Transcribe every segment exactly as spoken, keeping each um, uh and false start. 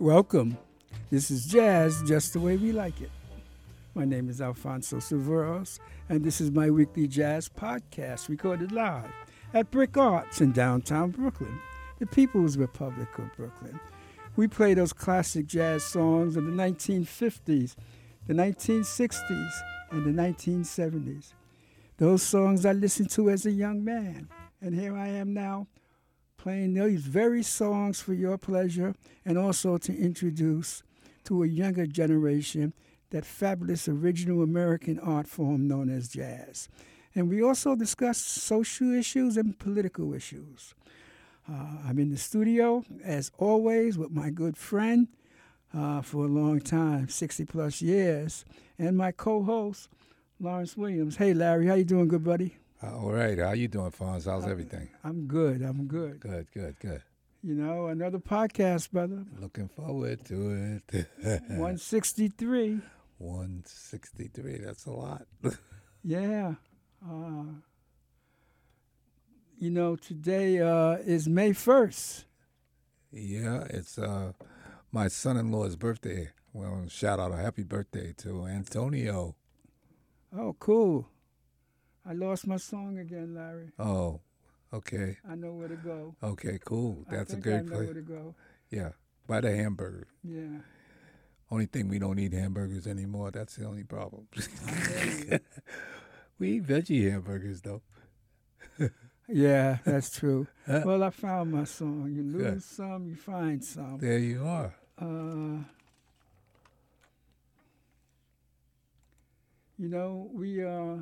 Welcome. This is Jazz, just the way we like it. My name is Alfonso Severos, and this is my weekly jazz podcast recorded live at Brick Arts in downtown Brooklyn, the People's Republic of Brooklyn. We play those classic jazz songs of the nineteen fifties, the nineteen sixties, and the nineteen seventies. Those songs I listened to as a young man, and here I am now playing these very songs for your pleasure and also to introduce to a younger generation that fabulous original American art form known as jazz. And we also discuss social issues and political issues. Uh, I'm in the studio, as always, with my good friend uh, for a long time, sixty plus years, and my co-host, Lawrence Williams. Hey, Larry, how you doing, good buddy? All right. How you doing, Fonz? How's everything? I'm good. I'm good. Good, good, good. You know, another podcast, brother. Looking forward to it. one sixty-three. one sixty-three. That's a lot. Yeah. Uh, you know, today uh, is May first. Yeah, it's uh, my son-in-law's birthday. Well, shout out a happy birthday to Antonio. Oh, cool. I lost my song again, Larry. Oh, okay. I know where to go. Okay, cool. That's I think a great I know place. where to go. Yeah, by the hamburger. Yeah. Only thing we don't eat hamburgers anymore. That's the only problem. We eat veggie hamburgers, though. Yeah, that's true. Well, I found my song. You lose Good. some, you find some. There you are. Uh, you know, we uh,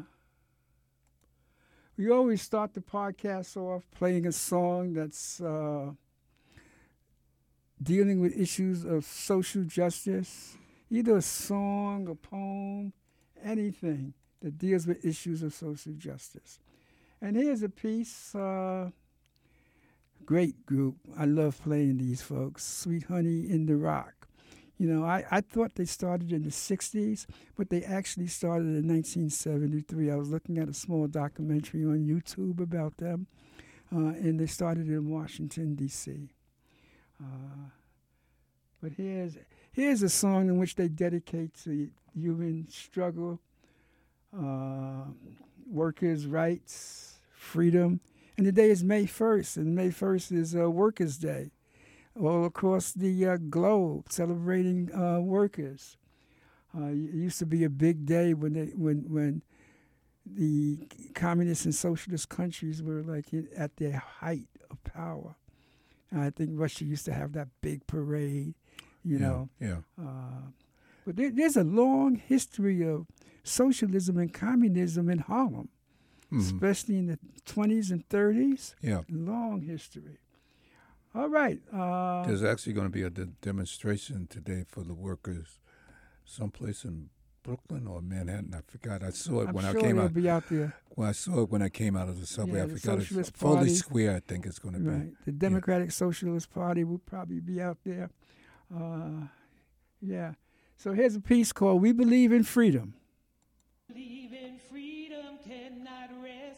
we always start the podcast off playing a song that's uh, dealing with issues of social justice, either a song, a poem, anything that deals with issues of social justice. And here's a piece, uh, great group. I love playing these folks, Sweet Honey in the Rock. You know, I, I thought they started in the sixties, but they actually started in nineteen seventy-three. I was looking at a small documentary on YouTube about them, uh, and they started in Washington, D C Uh, but here's here's a song in which they dedicate to human struggle, uh, workers' rights, freedom. And the day is May first, and May first is uh, Workers' Day all across the uh, globe, celebrating uh, workers. Uh, it used to be a big day when they, when when the communist and socialist countries were like in, at their height of power. And I think Russia used to have that big parade, you yeah, know. Yeah. Uh, but there, there's a long history of socialism and communism in Harlem, mm-hmm. especially in the twenties and thirties. Yeah. Long history. All right. Uh, There's actually going to be a de- demonstration today for the workers someplace in Brooklyn or Manhattan. I forgot. I saw it I'm when sure I came they'll out. be out there. Well, I saw it when I came out of the subway. Yeah, I the forgot. Socialist It's Foley Party. Square, I think it's going to be. Right. The Democratic yeah. Socialist Party will probably be out there. Uh, yeah. So here's a piece called We Believe in Freedom. Believe in freedom cannot rest.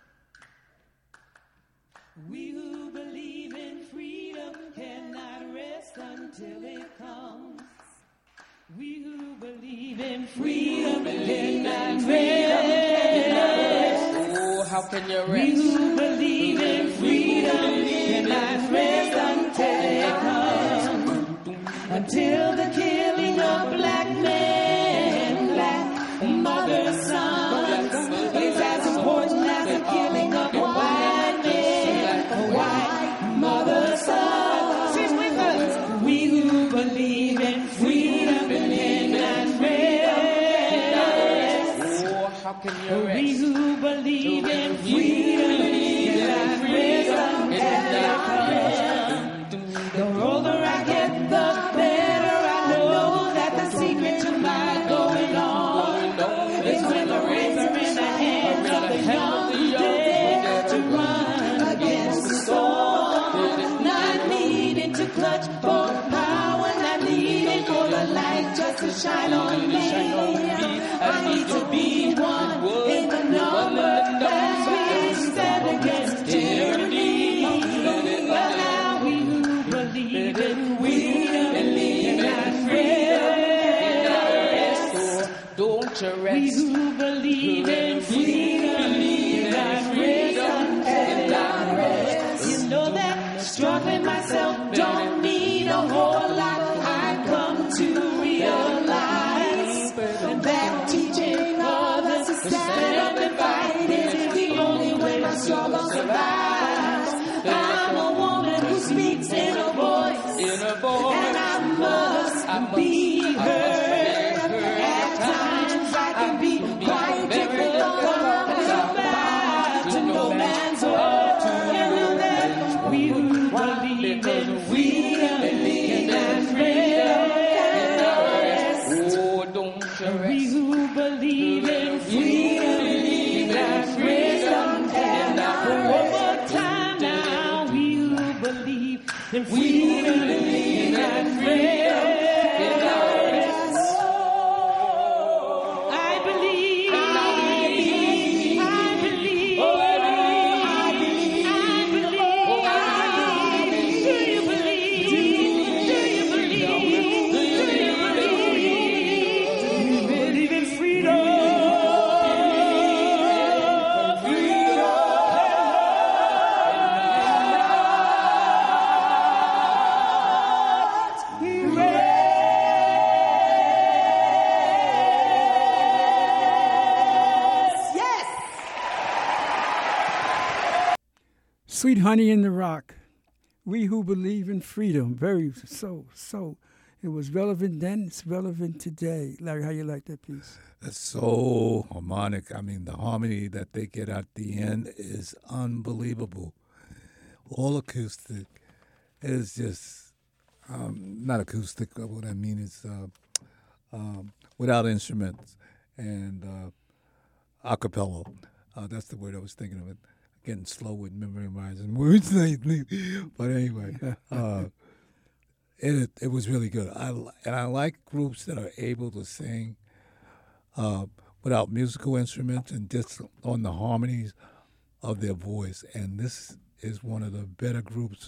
We who believe in freedom cannot rest until it comes. We who believe in freedom cannot rest. Oh, how can you rest? We who believe in freedom cannot rest until it comes. Until the killing of black men, black mother, sons is as important as the killing of white men, white mother, sons. She's with us. We who believe in freedom cannot rest. Oh, how can you rest? We who believe in freedom cannot rest until it comes. The older I get, the better I know that the secret to my going on is when the reins are in the hands of the young who dare to run against the storm. Not needing to clutch for power, not needing for the light just to shine on me. I need to be one in the number that we survives. I'm a woman who speaks in a voice, In a voice. and I must I must be I must heard. be heard. At times I can be quite difficult to survive to no man's word. And that we who believe in freedom and freedom can rest. Oh, don't you We rest. who believe in freedom and freedom can rest. One more time now. We who believe in freedom and freedom can rest. I believe. I believe. I believe. I believe. I believe. Do you believe? Do you believe? Do you believe? We believe in freedom. Yes. Sweet Honey in the Rock. We who believe in freedom. Very so so. It was relevant then. It's relevant today. Larry, how you like that piece? It's so harmonic. I mean, the harmony that they get at the end is unbelievable. All acoustic. It is just um, not acoustic. uh, What I mean is uh, um, without instruments and uh, a cappella. Uh, that's the word I was thinking of. It getting slow with memorizing words lately. But anyway, uh, it it was really good. I li- and I like groups that are able to sing uh, without musical instruments and just on the harmonies of their voice. And this is one of the better groups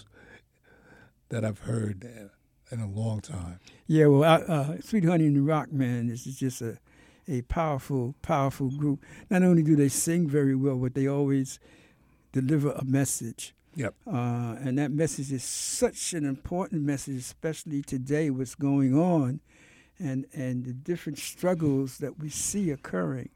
that I've heard in a long time. Yeah, well, I, uh, Sweet Honey in the Rock, man, this is just a, a powerful, powerful group. Not only do they sing very well, but they always deliver a message. Yep. Uh, and that message is such an important message, especially today, what's going on and, and the different struggles that we see occurring,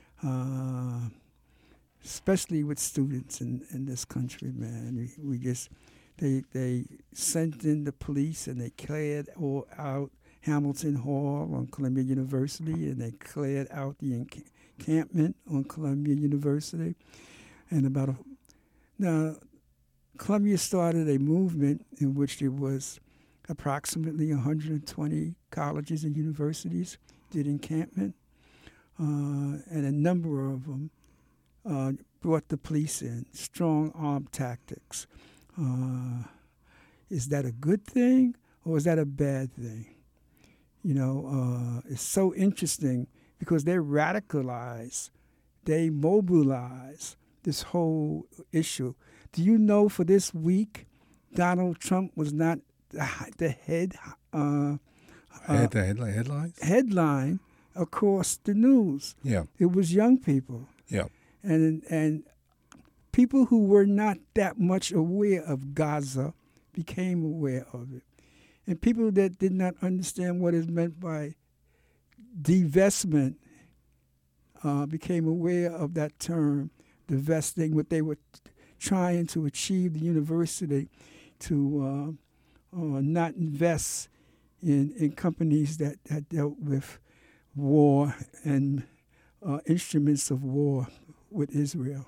uh, especially with students in, in this country, man. We, we just, they, they sent in the police and they cleared all out Hamilton Hall on Columbia University, and they cleared out the enc- encampment on Columbia University. And about a, now, Columbia started a movement in which there was approximately one hundred twenty colleges and universities did encampment, uh, and a number of them uh, brought the police in, strong arm tactics. Uh, is that a good thing or is that a bad thing? You know, uh, it's so interesting because they radicalize, they mobilize this whole issue. Do you know for this week, Donald Trump was not the, the head uh, I had the headline, headlines? headline across the news? Yeah, It was young people. yeah. And and people who were not that much aware of Gaza became aware of it. And people that did not understand what is meant by divestment uh, became aware of that term, divesting, what they were trying to achieve, the university, to uh, uh, not invest in, in companies that, that dealt with war and uh, instruments of war with Israel.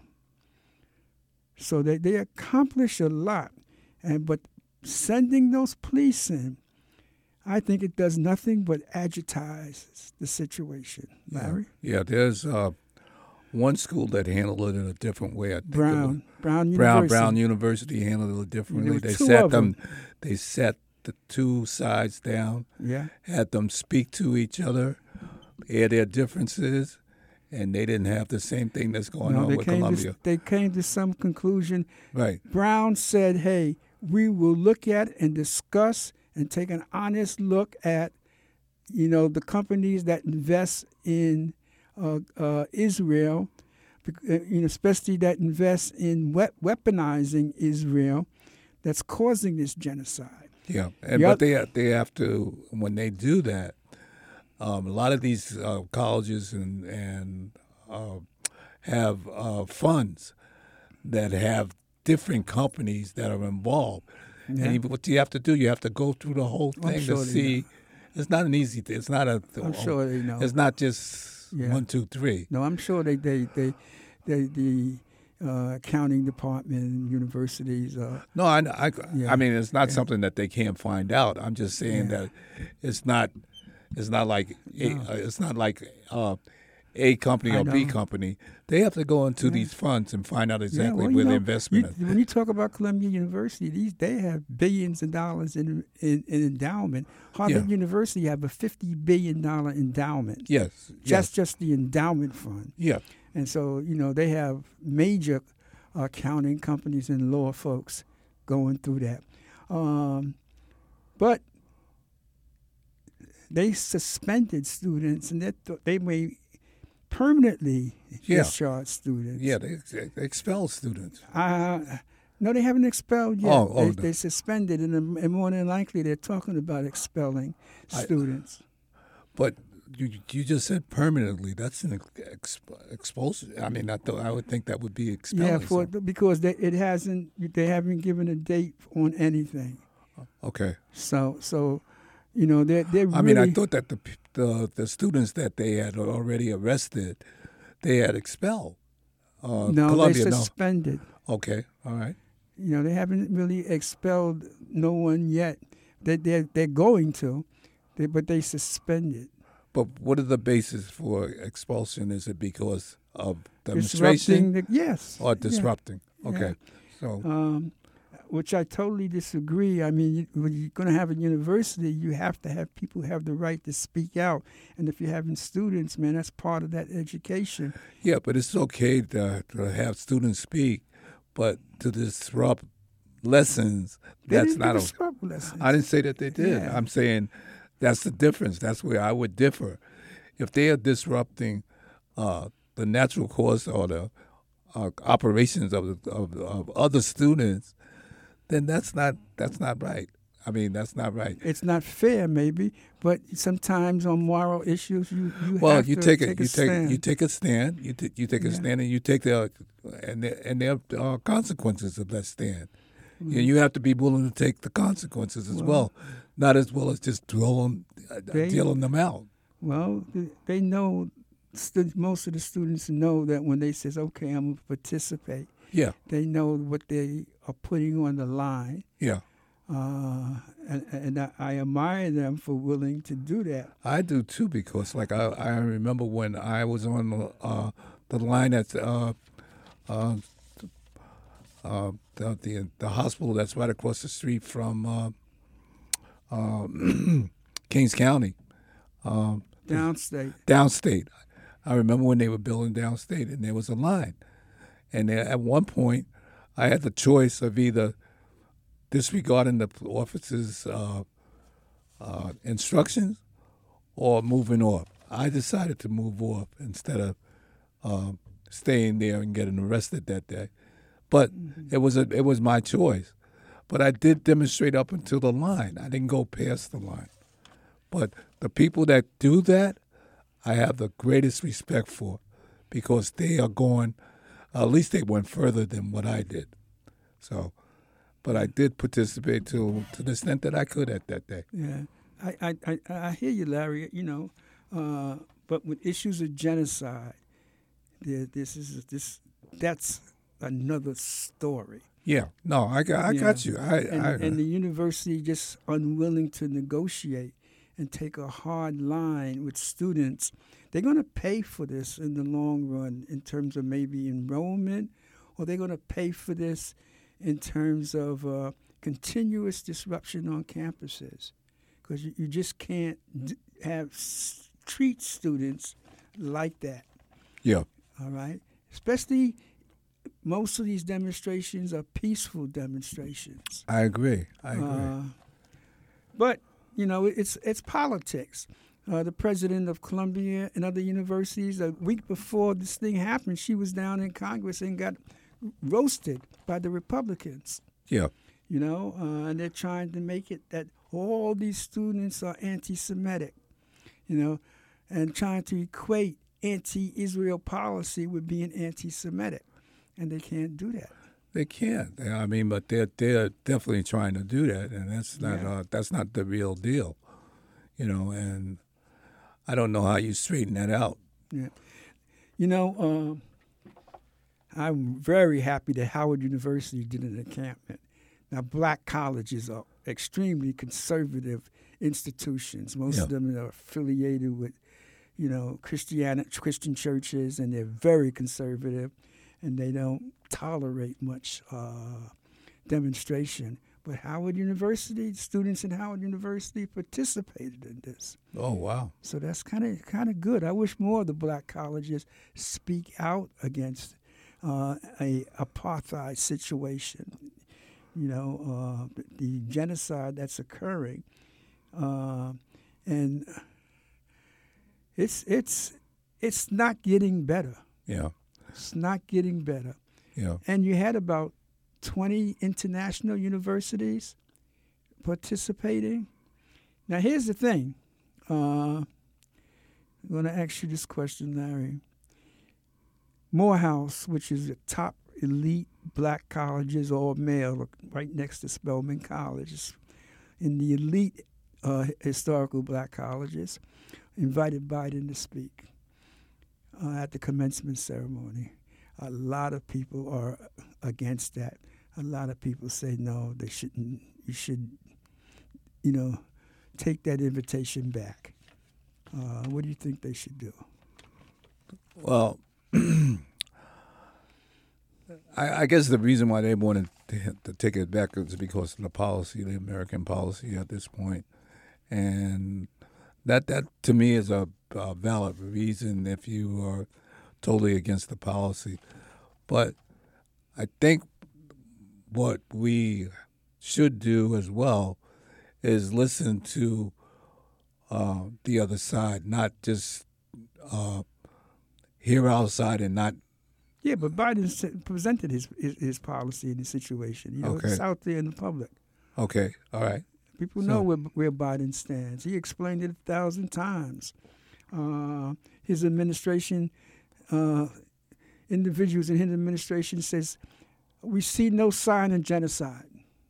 So they, they accomplished a lot, and but sending those police in, I think it does nothing but agitize the situation. Larry? Yeah, there's uh, one school that handled it in a different way. I think it Brown. Brown was- Brown University. Brown University handled it differently. were They two set of them. them. They set the two sides down, Yeah. had them speak to each other, air their differences, and they didn't have the same thing that's going No, on they with came Columbia. to they came to some conclusion. Right. Brown said, "Hey, we will look at and discuss and take an honest look at, you know, the companies that invest in uh, uh, Israel, bec- uh, you know, especially that invest in we- weaponizing Israel, that's causing this genocide." Yeah, and Yep. but they they have to when they do that. Um, a lot of these uh, colleges and and uh, have uh, funds that have different companies that are involved. Yeah. And you, what you have to do, you have to go through the whole I'm thing sure to they see. know. It's not an easy thing. It's not a. I'm sure they know. It's not just Yeah. one, two, three. No, I'm sure they they they, they the uh, accounting department, universities. Uh, No, I, I, Yeah. I mean, it's not Yeah. something that they can't find out. I'm just saying Yeah. that it's not, it's not like, a, No. uh, it's not like uh, A company I or B know. company. They have to go into Yeah. these funds and find out exactly well, you where the know, investment you- is. When you talk about Columbia University, these they have billions of dollars in in, in endowment. Harvard Yeah. University have a fifty billion dollar endowment. Yes, Just yes, just the endowment fund. yeah. And so, you know, they have major accounting companies and law folks going through that. Um, but they suspended students, and they, th- they may permanently Yeah. discharge students. Yeah, they, they expel students. Uh, no, they haven't expelled yet. Oh, oh, they, no. they suspended, and, um, and more than likely they're talking about expelling I- students. But you you just said permanently. That's an ex, expulsion. I mean, I thought I would think that would be expelling. Yeah, for some- because they, it hasn't. They haven't given a date on anything. okay. So, so, you know, they're they're I really. mean, I thought that the, p- the the students that they had already arrested, they had expelled. Uh, no, Columbia, they no. suspended. Okay, all right. You know, they haven't really expelled no one yet. They they're they're going to, they, but they suspended. But what are the basis for expulsion? Is it because of Disrupting demonstration the yes. or yeah. disrupting? Yeah. Okay, so Um, which I totally disagree. I mean, you- when you're going to have a university, you have to have people have the right to speak out. And if you're having students, man, that's part of that education. yeah, but it's okay to, to have students speak, but to disrupt lessons, They that's didn't not a. disrupt lessons. I didn't say that they did. Yeah. I'm saying that's the difference. That's where I would differ. If they are disrupting uh, the natural course or the uh, operations of, of of other students, then that's not that's not right. I mean, that's not right. It's not fair, maybe, but sometimes on moral issues, you, you Well, have you to take take it. a You take stand. you take a stand. You t- you take a Yeah. stand, and you take the and there, and there are consequences of that stand. Mm-hmm. You, you have to be willing to take the consequences as well, not as well as just dwelling, uh, They- dealing them out. Well, th- they know, stu- most of the students know that when they says, okay, I'm going to participate, Yeah, they know what they are putting on the line. yeah. Uh, and and I, I admire them for willing to do that. I do too, because like I, I remember when I was on the, uh, the line at uh, uh, uh, the, the the hospital that's right across the street from uh, uh, Kings County, um, Downstate. downstate. I remember when they were building downstate, and there was a line, and there, at one point, I had the choice of either disregarding the officer's uh, uh, instructions or moving off. I decided to move off instead of uh, staying there and getting arrested that day. But it was a, it was my choice. But I did demonstrate up until the line. I didn't go past the line. But the people that do that, I have the greatest respect for, because they are going, at least they went further than what I did. So, but I did participate to to the extent that I could at that day. Yeah, I, I, I, I hear you, Larry. You know, uh, but with issues of genocide, there, this is this that's another story. Yeah, no, I got, I Yeah. got you. I, And, I, and the university just unwilling to negotiate and take a hard line with students. They're going to pay for this in the long run in terms of maybe enrollment, or they're going to pay for this in terms of uh, continuous disruption on campuses, because you, you just can't d- have s- treat students like that. yeah, All right, especially most of these demonstrations are peaceful demonstrations. I agree. I agree. Uh, but you know, it's it's politics. Uh, the president of Columbia and other universities, a week before this thing happened, she was down in Congress and got roasted by the Republicans. yeah, You know, uh, and they're trying to make it that all these students are anti-Semitic. You know, and trying to equate anti-Israel policy with being anti-Semitic. and they can't do that. They can't. They- I mean, but they're they're definitely trying to do that, and that's not Yeah. uh, that's not the real deal, you know. And I don't know how you straighten that out. Yeah. You know, um, I'm very happy that Howard University did an encampment. Now, black colleges are extremely conservative institutions. Most of Yeah. them are affiliated with, you know, Christian Christian churches, and they're very conservative, and they don't tolerate much uh, demonstration. But Howard University, students in Howard University participated in this. Oh wow. So that's kind of kind of good. I wish more of the black colleges speak out against uh, a apartheid situation. You know, uh, the genocide that's occurring, uh, and it's it's it's not getting better. Yeah. It's not getting better. Yeah. And you had about twenty international universities participating. Now, here's the thing. Uh, I'm going to ask you this question, Larry. Morehouse, which is the top elite black colleges, all male, right next to Spelman College, is in the elite uh, historical black colleges, invited Biden to speak uh, at the commencement ceremony. A lot of people are against that. A lot of people say no, they shouldn't. You should, you know, take that invitation back. Uh, what do you think they should do? Well, I, I guess the reason why they wanted to, to take it back is because of the policy, the American policy at this point, and that that to me is a, a valid reason if you are totally against the policy. But I think what we should do as well is listen to uh, the other side, not just uh, hear our side and not. Yeah, but Biden s- presented his, his his policy in the situation. You know, Okay. it's out there in the public. Okay, all right. People So- know where where Biden stands. He explained it a thousand times. Uh, his administration, uh, individuals in his administration says, we see no sign of genocide.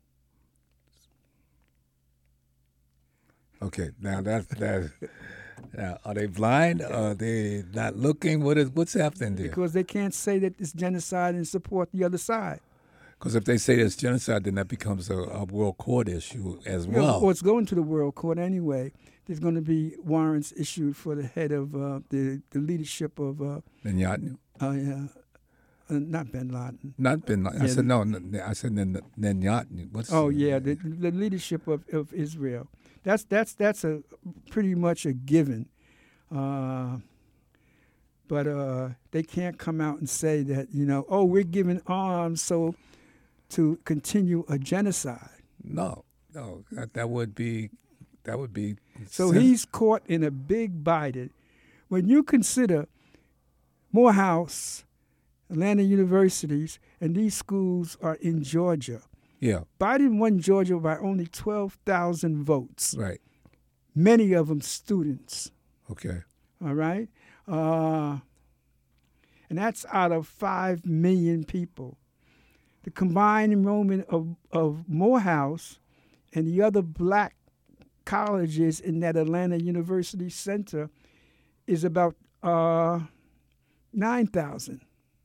Okay, now that's that. Now, are they blind? Are they not looking? What is what's happening there? Because they can't say that it's genocide and support the other side. Because if they say it's genocide, then that becomes a, a world court issue as You know, well. or it's going to the world court anyway. There's going to be warrants issued for the head of uh, the the leadership of uh, Netanyahu, uh, yeah, uh, not Bin Laden. not Bin Laden. I Yeah. said no. n- I said Nen- Netanyahu. What's Oh yeah, the, the leadership of, of Israel. That's that's that's a pretty much a given. Uh, but uh, they can't come out and say that, you know, oh, we're giving arms so to continue a genocide. no, no. That, that would be that would be. So sen- he's caught in a big bite. When you consider Morehouse, Atlanta universities, and these schools are in Georgia. yeah, Biden won Georgia by only twelve thousand votes, right. many of them students, Okay, all right? Uh, and that's out of five million people. The combined enrollment of, of Morehouse and the other black colleges in that Atlanta University Center is about uh, nine thousand.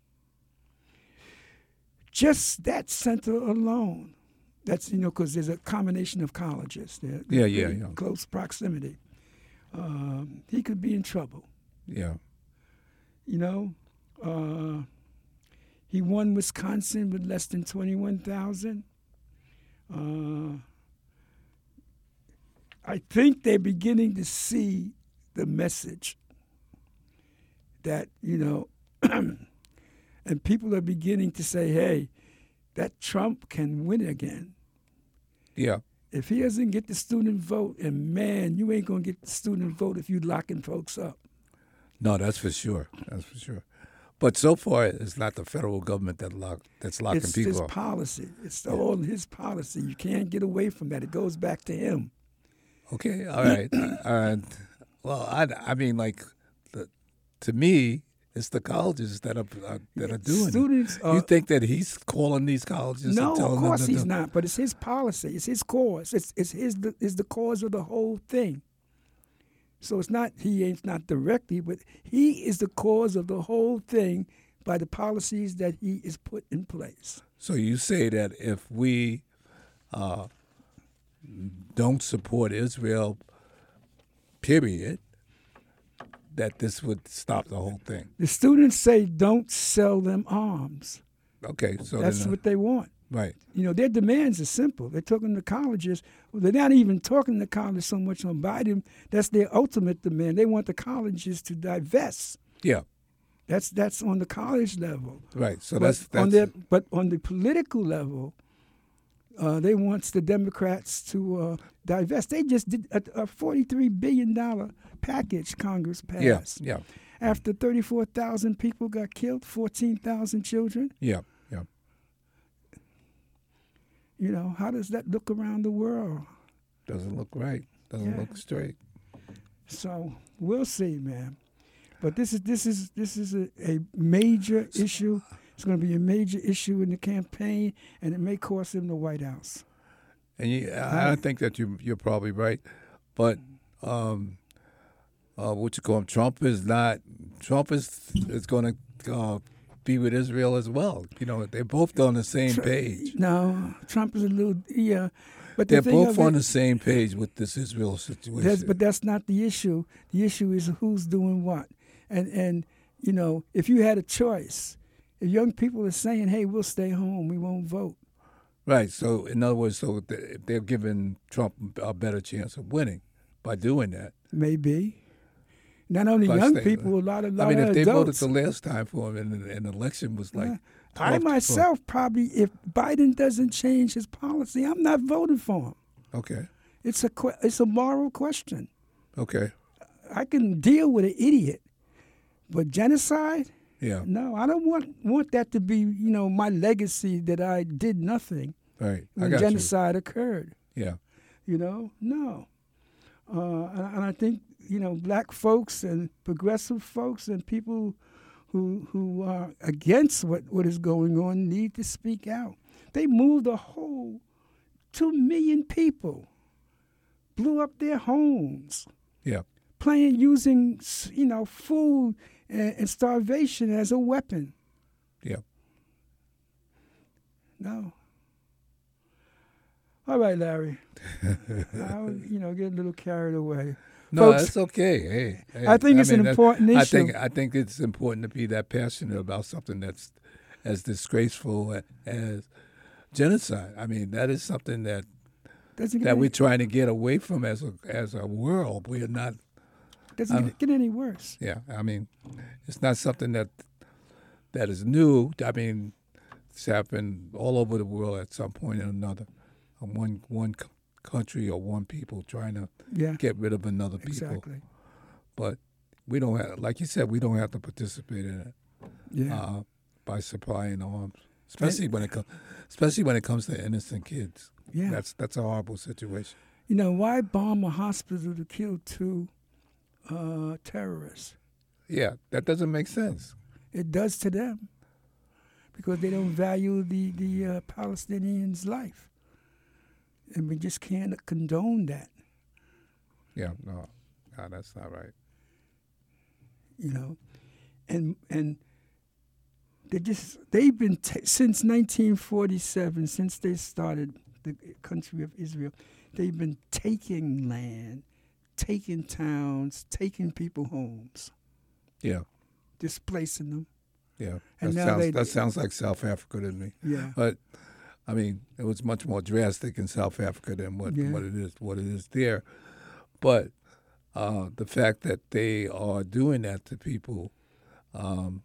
Just that center alone. That's, you know, because there's a combination of colleges. They're, Yeah, they're yeah, pretty yeah. close proximity. Um, he could be in trouble. yeah, You know, uh, he won Wisconsin with less than twenty-one thousand. Uh, I think they're beginning to see the message that, you know, and people are beginning to say, hey, that Trump can win again. yeah. If he doesn't get the student vote, and man, you ain't going to get the student vote if you locking folks up. No, that's for sure. That's for sure. But so far, it's not the federal government that lock that's locking It's people his up. policy. It's all his policy. You can't get away from that. It goes back to him. Okay, all right. uh, well, I, I mean, like, the, to me, It's the colleges that are uh, that are doing Students it. are- You think that he's calling these colleges No, and telling of course them to he's do- not. But it's his policy. It's his cause. It's it's his the, is the cause of the whole thing. So it's not he ain't not directly, but he is the cause of the whole thing by the policies that he is put in place. So you say that if we uh, don't support Israel, period, that this would stop the whole thing. The students say don't sell them arms. Okay, so That's then, uh, what they want. right. You know, their demands are simple. They're talking to colleges. Well, they're not even talking to college so much on Biden. That's their ultimate demand. They want the colleges to divest. Yeah, That's that's on the college level. right. So but that's that's on their, but on the political level, uh, they want the Democrats to uh, divest. They just did a, a forty-three billion dollars package Congress passed. yeah, yeah, After thirty-four thousand people got killed, fourteen thousand children. yeah, yeah. You know, how does that look around the world? Doesn't look right. Doesn't Yeah. look straight. So we'll see, man. But this is this is this is a, a major issue. It's going to be a major issue in the campaign, and it may cost him the White House. And you, I I think that you you're probably right, but um, uh, what you call him? Trump is not. Trump is is going to uh, be with Israel as well. You know, they're both on the same page. No, Trump is a little yeah, but the They're thing both of on it- the same page with this Israel That's, situation. but that's not the issue. The issue is who's doing what. And, and you know, if you had a choice, if young people are saying, hey, we'll stay home, we won't vote. Right. So, in other words, so they- they're giving Trump a better chance of winning by doing that. Maybe. Not only By young staying- people, a lot of, lot I mean, of if they voted adults. the last time for him and an election was like, Yeah. twelve I to twelve. myself probably, if Biden doesn't change his policy, I'm not voting for him. Okay. It's a que- it's a moral question. Okay. I can deal with an idiot, but genocide? Yeah. No, I don't want want that to be, you know, my legacy that I did nothing Right. I when got genocide occurred. you. Yeah. You know, no. Uh, and, and I think, you know, black folks and progressive folks and people who who are against what, what is going on need to speak out. They moved a whole two million people, blew up their homes, Yeah. playing using, s- you know, food and, and starvation as a weapon. Yeah. No. All right, Larry. I was, you know, get a little carried away. No, Folks, that's okay. Hey, hey, I think it's an that- important I issue. think I think it's important to be that passionate about something that's as disgraceful a- as genocide. I mean, that is something that Doesn't get, that any, we're trying to get away from as a as a world. We're not. doesn't um, get, get any worse. Yeah, I mean, it's not something that that is new. I mean, it's happened all over the world at some point or another. Uh, One one c- country or one people trying to Yeah, get rid of another people. exactly. But we don't have, like you said, we don't have to participate in it Yeah. uh, by supplying arms, especially when it comes, especially when it comes to innocent kids. yeah. That's that's a horrible situation. You know, why bomb a hospital to kill two uh, terrorists? Yeah, that doesn't make sense. It does to them because they don't value the, the uh, Palestinians' life. And we just can't condone that, Yeah, no, no, that's not right. you know. And and they just they've been ta since nineteen forty-seven, since they started the country of Israel, they've been taking land, taking towns, taking people homes, Yeah, displacing them. yeah. And that now sounds they- that sounds like South Africa to me. Yeah. But I mean, it was much more drastic in South Africa than what, Yeah. what it is what it is there. But uh, the fact that they are doing that to people, um,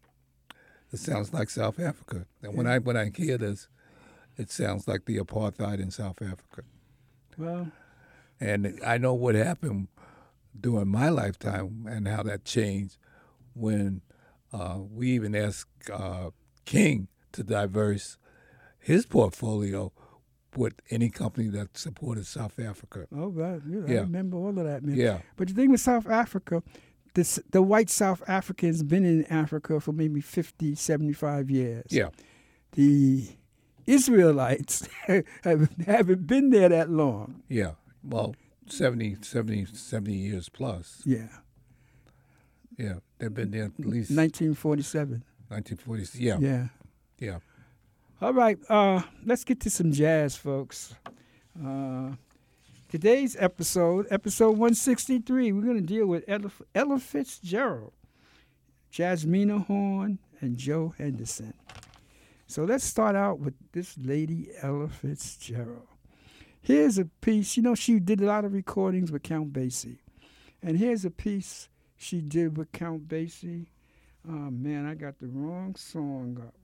it sounds like South Africa. And when Yeah. I when I hear this, it sounds like the apartheid in South Africa. Well, And I know what happened during my lifetime and how that changed when uh, we even asked uh, King to diverse his portfolio with any company that supported South Africa. oh, right. Yeah, I Yeah. remember all of that, man. Yeah, But the thing with South Africa, this, the white South Africans been in Africa for maybe fifty, seventy-five years. Yeah. The Israelites have, haven't been there that long. Yeah. Well, seventy, seventy, seventy years plus. Yeah. Yeah. They've been there at least nineteen forty-seven. nineteen forties. Yeah. Yeah. Yeah. All right. Uh, let's get to some jazz, folks. Uh, today's episode, episode one sixty-three, we're going to deal with Ella, Ella Fitzgerald, Jasmina Horn, and Joe Henderson. So let's start out with this lady, Ella Fitzgerald. Here's a piece. You know, she did a lot of recordings with Count Basie. And here's a piece she did with Count Basie. Oh, man, I got the wrong song up.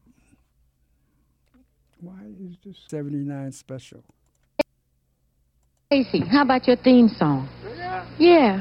Why is this seventy-nine special? Casey, how about your theme song? Yeah.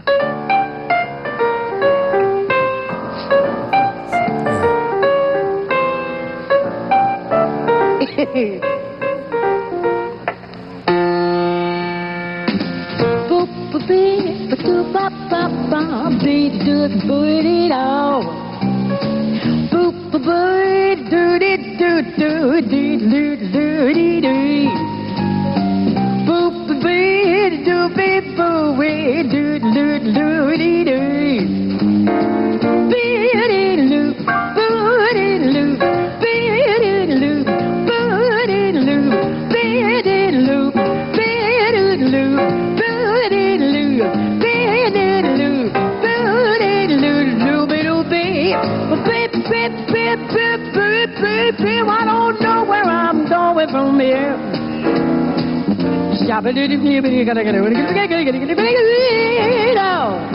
Boop, boop, beep, boop, bop, bop, bop, beep, doop, boop, it all. Boop, boop, boop, doo, dee, doo, doo, dee, doo, doo, dee, doo. Boop, boop, beep, doo, beep, boo, wee, doo, doo, doo, dee, doo. Beep-a-dee-doo, boo-dee-doo, beep-a-dee-doo, boo-dee-doo, beep-a-dee-doo, beep-a-dee-doo, boo-dee-doo, beep-a-dee-doo, boo-dee-doo, doo-be-doo-beep. Beep, beep, beep, beep, beep, beep, beep. I don't know where I'm going from here. Shabba-doo-doo-doo-doo, gotta get it, gotta get it, gotta get it, gotta get it, oh.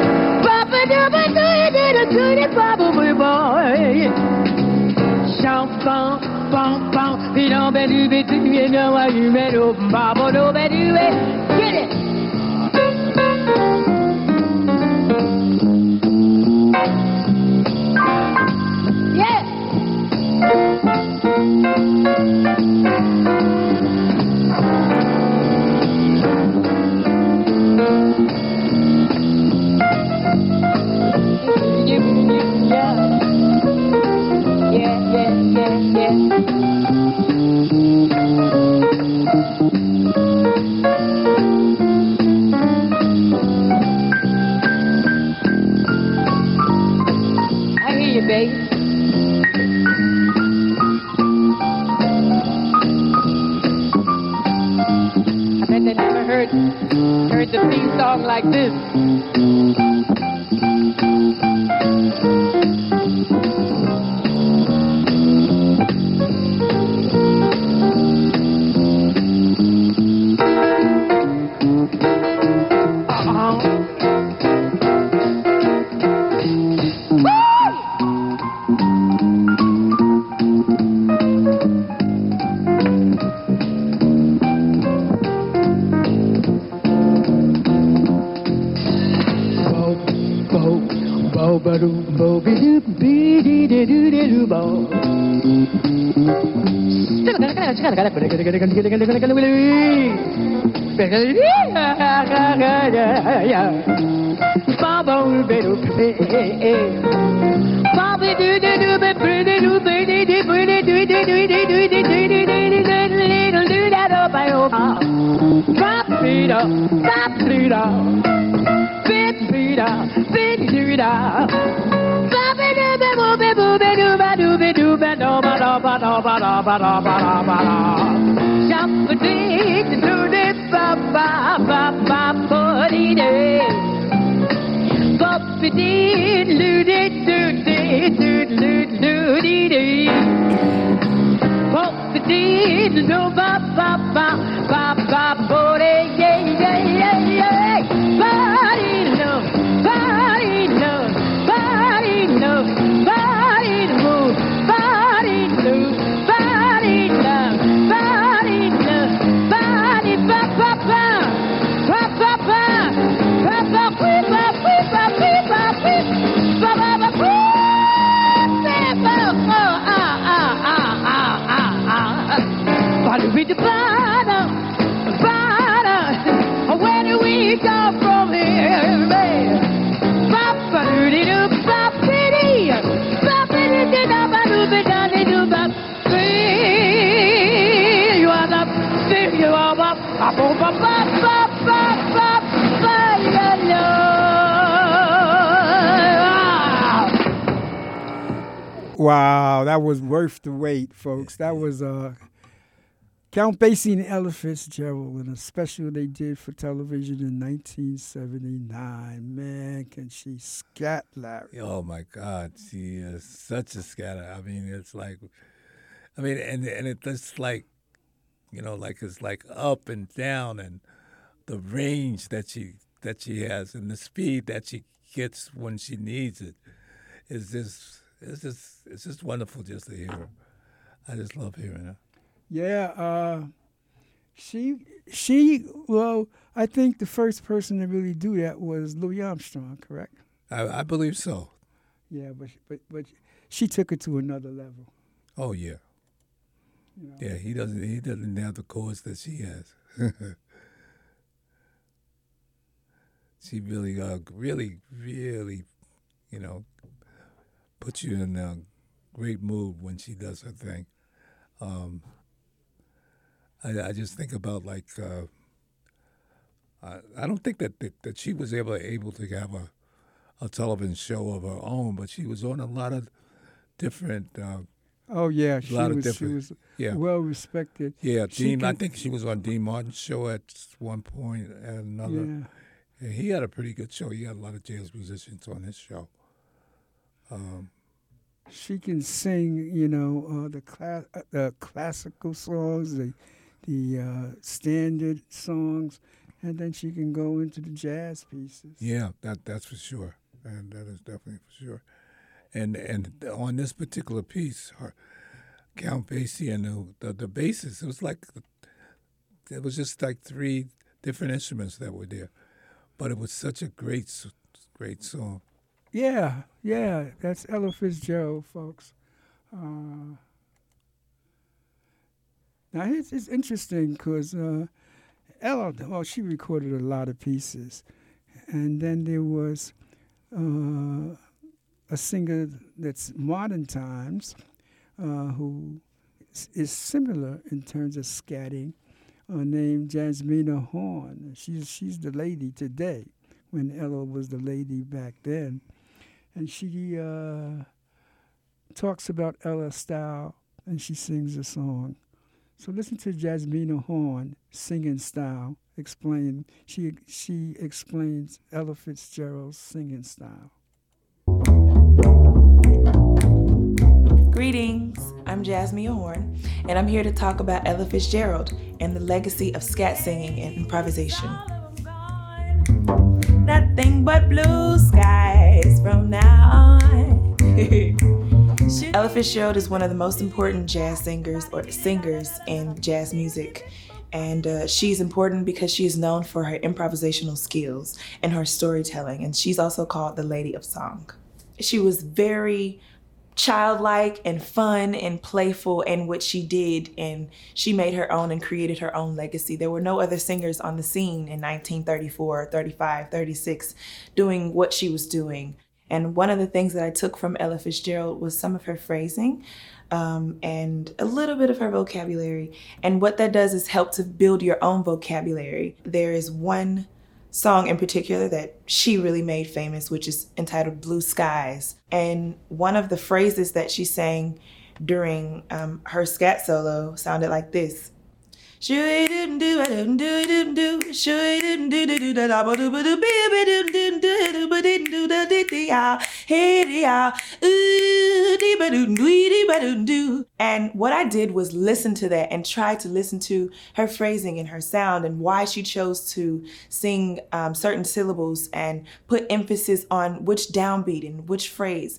Get it! Heard the theme song like this. Where do we go from here, baby? Wow, that was worth the wait, folks. That was uh, Count Basie and Ella Fitzgerald in a special they did for television in nineteen seventy-nine. Man, can she scat, Larry? Oh my God, she is such a scatter. I mean, it's like, I mean, and and it's like, you know, like it's like up and down, and the range that she that she has, and the speed that she gets when she needs it, is just it's just it's just wonderful just to hear her. I just love hearing her. Yeah, uh, she she well, I think the first person to really do that was Louis Armstrong, correct? I, I believe so. Yeah, but but but she took it to another level. Oh yeah. You know? Yeah, he doesn't he doesn't have the chords that she has. She really uh really really, you know, puts you in a great mood when she does her thing. Um, I, I just think about like uh, I, I don't think that, that that she was able able to have a a television show of her own, but she was on a lot of different. Uh, Oh yeah, she lot of was she different- was yeah. well respected. yeah, She Dean. I can- think she was on Dean Martin's show at one point and another. Yeah. And he had a pretty good show. He had a lot of jazz musicians on his show. Um, She can sing, you know, uh, the class, uh, the classical songs, the the uh, standard songs, and then she can go into the jazz pieces. Yeah, that that's for sure, and that is definitely for sure. And and on this particular piece, her, Count Basie and the, the the basses, it was like it was just like three different instruments that were there, but it was such a great s- great song. Yeah, yeah, that's Ella Fitzgerald, folks. Uh, now it's, it's interesting because uh, Ella, well, she recorded a lot of pieces, and then there was uh, a singer that's modern times uh, who is, is similar in terms of scatting, uh, named Jasmina Horn. She's she's the lady today, when Ella was the lady back then. And she uh, talks about Ella's style, and she sings a song. So listen to Jasmina Horn singing style. Explain. She she explains Ella Fitzgerald's singing style. Greetings, I'm Jasmine Horn, and I'm here to talk about Ella Fitzgerald and the legacy of scat singing and improvisation. Nothing but blue skies from now on. Ella Fitzgerald is one of the most important jazz singers or singers in jazz music. And uh, she's important because she is known for her improvisational skills and her storytelling. And she's also called the Lady of Song. She was very childlike and fun and playful in what she did, and she made her own and created her own legacy. There were no other singers on the scene in nineteen thirty-four, thirty-five, thirty-six doing what she was doing. And one of the things that I took from Ella Fitzgerald was some of her phrasing um, and a little bit of her vocabulary. And what that does is help to build your own vocabulary. There is one song in particular that she really made famous, which is entitled Blue Skies. And one of the phrases that she sang during um, her scat solo sounded like this. And what I did was listen to that and try to listen to her phrasing and her sound and why she chose to sing um, certain syllables and put emphasis on which downbeat and which phrase.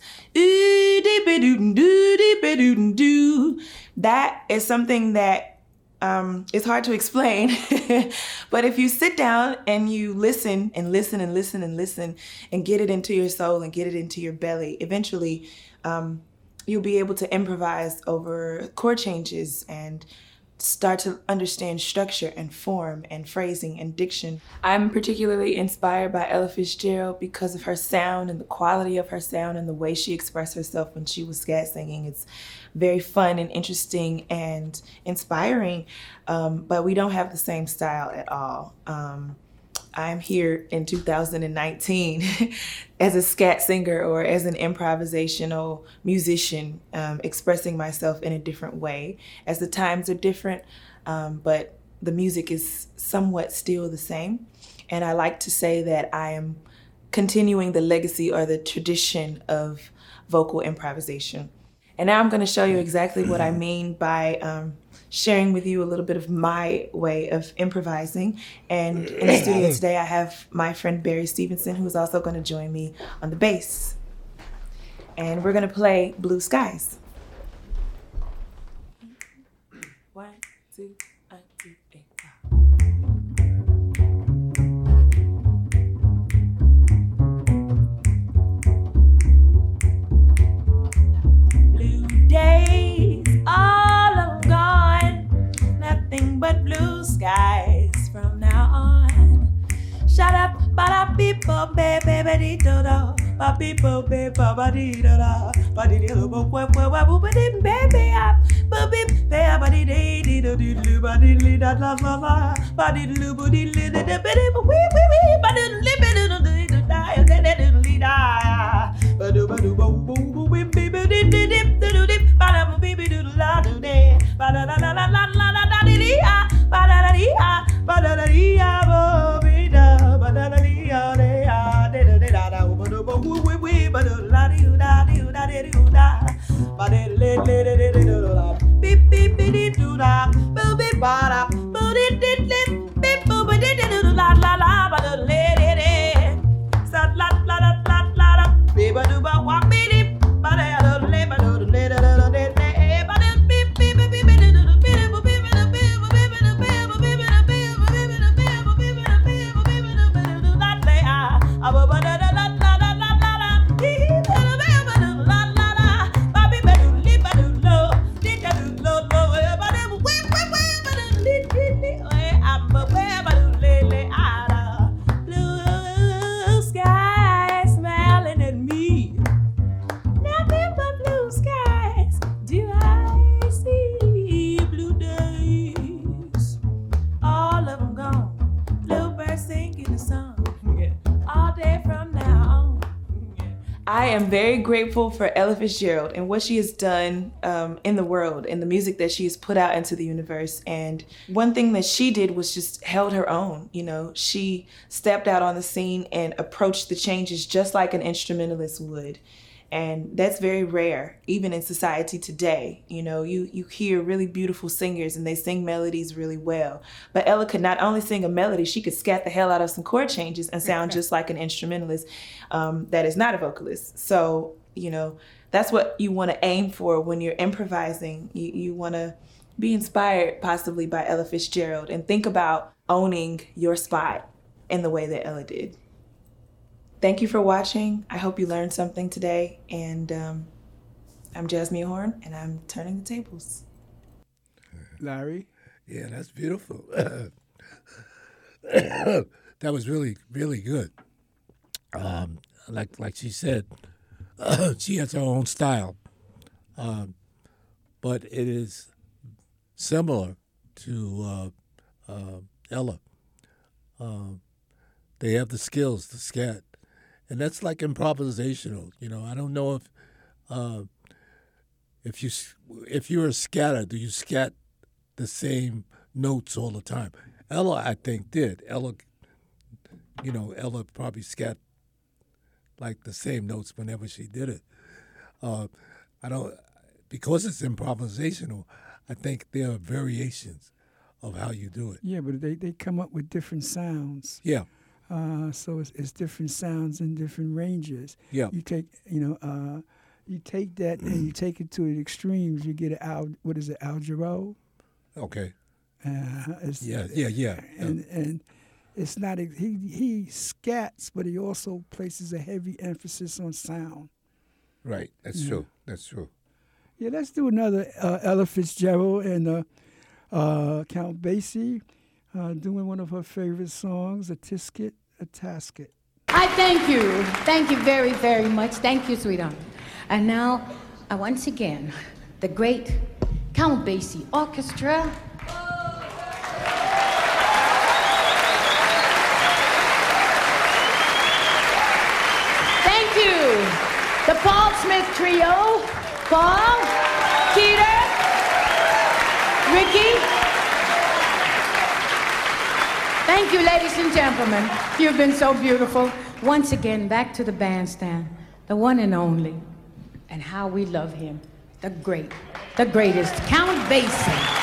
That is something that Um, it's hard to explain, but if you sit down and you listen and listen and listen and listen and get it into your soul and get it into your belly, eventually um, you'll be able to improvise over chord changes and start to understand structure and form and phrasing and diction. I'm particularly inspired by Ella Fitzgerald because of her sound and the quality of her sound and the way she expressed herself when she was scat singing. It's very fun and interesting and inspiring, um, but we don't have the same style at all. Um, I'm here in two thousand nineteen as a scat singer or as an improvisational musician, um, expressing myself in a different way, as the times are different, um, but the music is somewhat still the same. And I like to say that I am continuing the legacy or the tradition of vocal improvisation. And now I'm going to show you exactly what I mean by um, sharing with you a little bit of my way of improvising. And in the studio today, I have my friend Barry Stevenson, who's also going to join me on the bass. And we're going to play Blue Skies. One, two, one, two, eight, five. Days, all of them gone, nothing but blue skies from now on. Shut up, ba da people, baby, baby, do da, ba people, baby, ba dee da da, ba dee da, ba wa wa wa wa dee, baby, up, ba beep, ba ba dee dee dee do dee do, ba dee dee da la la la, ba dee do ba dee dee da da ba dee ba wee wee wee, ba dee dee ba dee dee do da, you get it do dee da, ba do ba do ba boo boo wee bee ba dee dee dee do dee, ba da ba bee bee do la do dee, ba da la la la la la la da dee dee ah, ba da da dee ah, ba da da dee ah, ba bee da, ba da da dee ah dee ah, dee da dee da da, ba do ba wee wee wee, ba do la dee da dee da dee do da, ba dee dee dee dee dee dee do da, beep beep beep dee do da, boo beep ba da, boo dee dee dee, beep boo ba dee dee do la la la, ba do dee dee dee, sa la la la la la la, beep ba do ba wa beep dee, ba da do le ba do le da da dee dee, ba do beep beep beep beep dee do do beep beep beep beep beep beep beep beep beep beep beep beep beep beep la la ah, ah ba ba da da la la la la la la, dee da da ba do la la la, ba beep ba do li ba do lo, dee da do lo lo, ba do wee wee wee, ba do li li li, ah ba wee ba do le le ah da, blue sky smiling at me. Nothing but blue skies do I see, blue days, all of them gone, bluebirds singing a song, yeah, all day from now on. Yeah. I am very grateful for Ella Fitzgerald and what she has done um, in the world and the music that she has put out into the universe. And one thing that she did was just held her own. You know, she stepped out on the scene and approached the changes just like an instrumentalist would. And that's very rare, even in society today. You know, you, you hear really beautiful singers and they sing melodies really well. But Ella could not only sing a melody, she could scat the hell out of some chord changes and sound just like an instrumentalist um, that is not a vocalist. So, you know, that's what you want to aim for when you're improvising. You, you want to be inspired possibly by Ella Fitzgerald and think about owning your spot in the way that Ella did. Thank you for watching. I hope you learned something today. And um, I'm Jasmine Horn, and I'm turning the tables. Larry? Yeah, that's beautiful. That was really, really good. Um, like like she said, she has her own style, um, but it is similar to uh, uh, Ella. Um, they have the skills to scat. And that's like improvisational, you know. I don't know if uh, if you if you're a scatter, do you scat the same notes all the time? Ella, I think, did. Ella, you know, Ella probably scat like the same notes whenever she did it. Uh, I don't because it's improvisational. I think there are variations of how you do it. Yeah, but they, they come up with different sounds. Yeah. Uh, so it's, it's different sounds in different ranges. Yeah. You take, you know, uh, you take that and you take it to the extremes. You get an al, what is it, Al Jarreau? Okay. Uh, it's, Yeah, yeah, yeah. And and it's not a, he he scats, but he also places a heavy emphasis on sound. Right. That's Yeah. true. That's true. Yeah, let's do another uh, Ella Fitzgerald and uh, uh, Count Basie uh, doing one of her favorite songs, A Tisket, A Tasket. I thank you. Thank you very, very much. Thank you, sweetheart. And now, uh, once again, the great Count Basie Orchestra. Thank you. The Paul Smith Trio. Paul, Peter, Ricky. Thank you, ladies and gentlemen. You've been so beautiful. Once again, back to the bandstand, the one and only, and how we love him, the great, the greatest, Count Basie.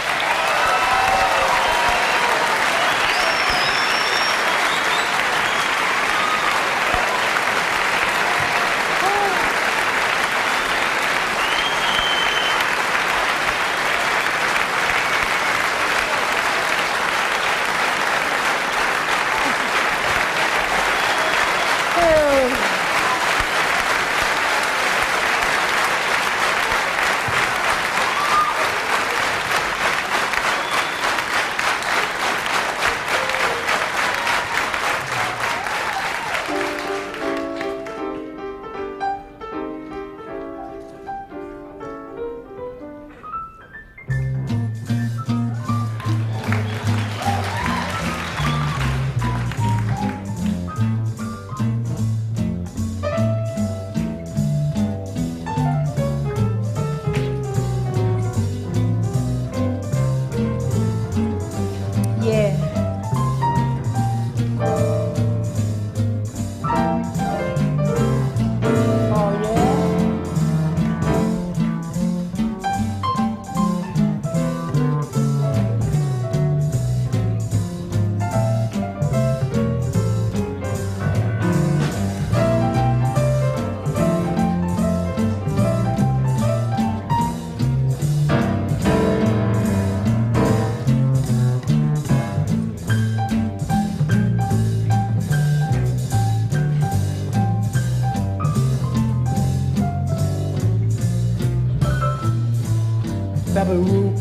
Babaroo.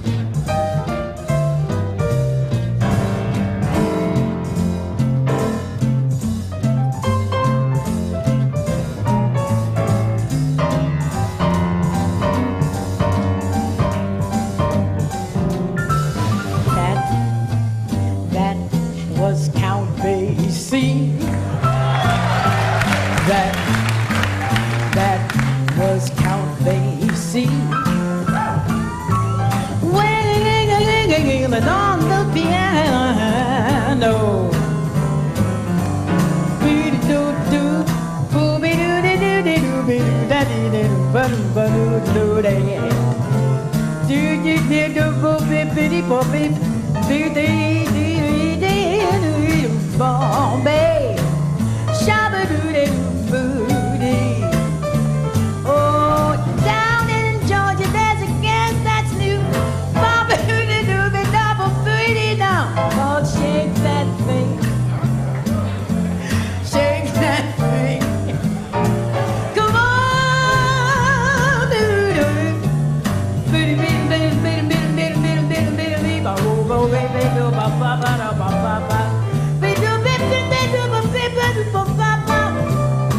That, that was Count Basie. That, that was Count Basie. Wailing on the piano. Be-do-do, boo-be-do-do-do-do-do-be-do, da-dee-dee-do, ba-do-ba-do-do-do-day. Do-do-do-do-boo-be-be-de-bo-be, be-dee-dee-dee-dee-dee-dee, Bombay. Shabba-doo-dee-doo-boo-dee. Oh, down in Georgia, there's a gas that's new. Bobba-doo-dee-doo-be-double-booty now. Oh, shake that thing. Shake that thing. Come on, doo-doo. Booty-bee-bee-bee-bee-bee-bee-bee-bee-bee-bee-bee. Ba-bo-bo-be-be-do-ba-ba-ba-da-ba-ba-ba. Be-do-be-be-be-do-ba-be-be-do-ba-ba-ba.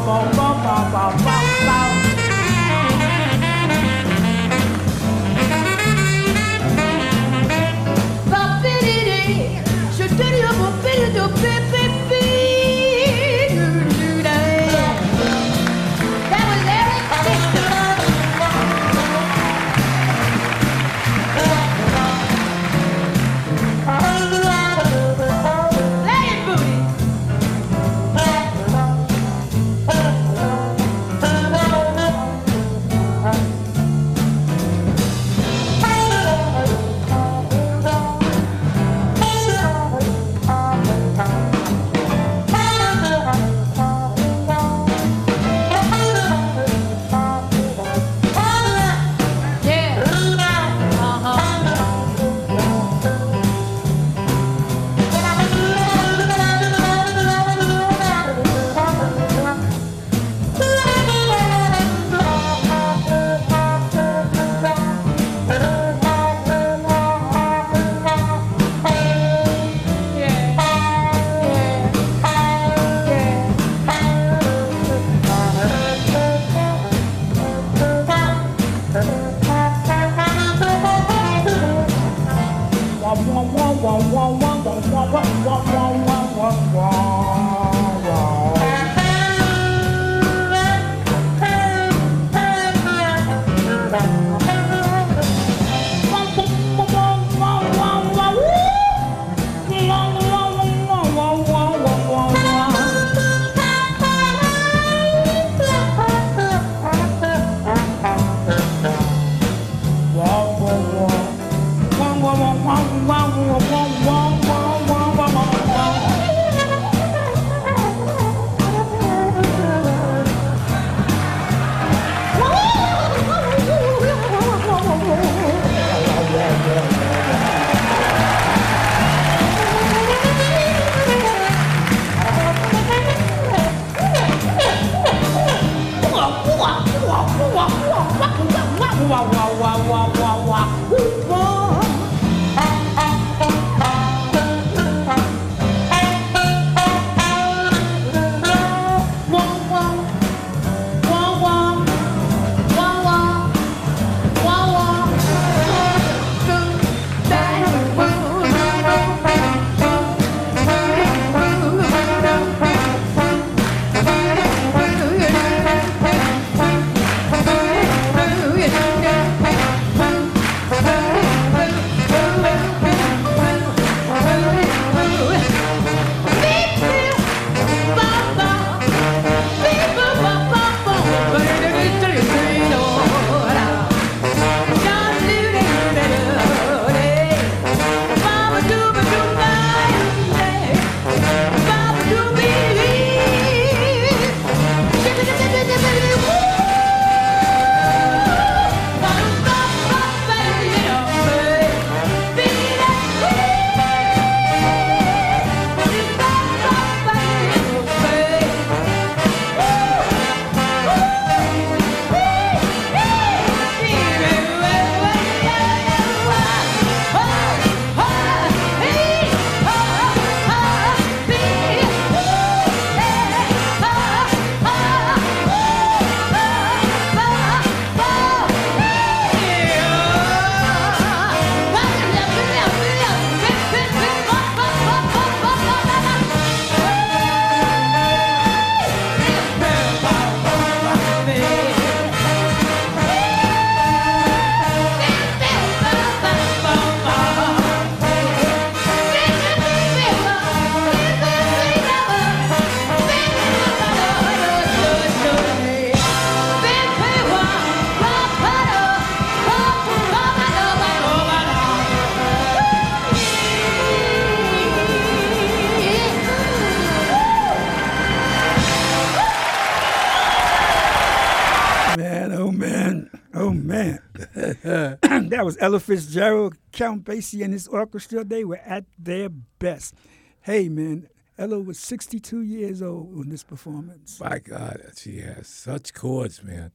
That was Ella Fitzgerald, Count Basie, and his orchestra. They were at their best. Hey, man, Ella was sixty-two years old in this performance. My God, she has such chords, man.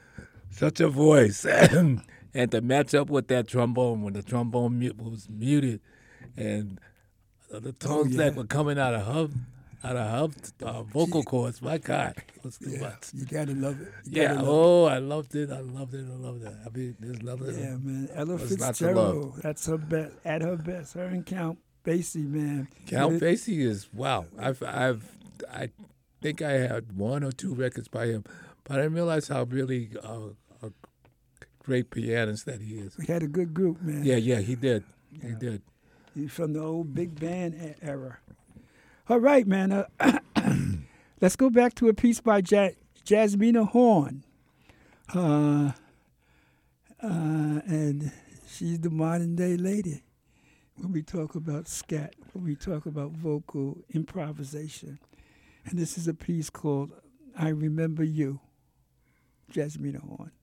Such a voice. And to match up with that trombone, when the trombone mute was muted, and the tones Oh, yeah. that were coming out of her How to hum uh, vocal cords. My God, let's do Yeah, what? you gotta love it. You Yeah. gotta love Oh, I loved it. I loved it. I loved it. I mean, there's nothing. it. Yeah, man. Ella What's not to love? Fitzgerald. That's her best. At her best. Her and Count Basie, man. Count But it- Basie is wow. I've I've I think I had one or two records by him, but I didn't realize how really uh, a great pianist that he is. We had a good group, man. Yeah, yeah, he did. He did. He's from the old big band e- era. All right, man. Uh, let's go back to a piece by ja- Jasmina Horn. Uh, uh, and she's the modern day lady when we talk about scat, when we talk about vocal improvisation. And this is a piece called I Remember You, Jasmina Horn.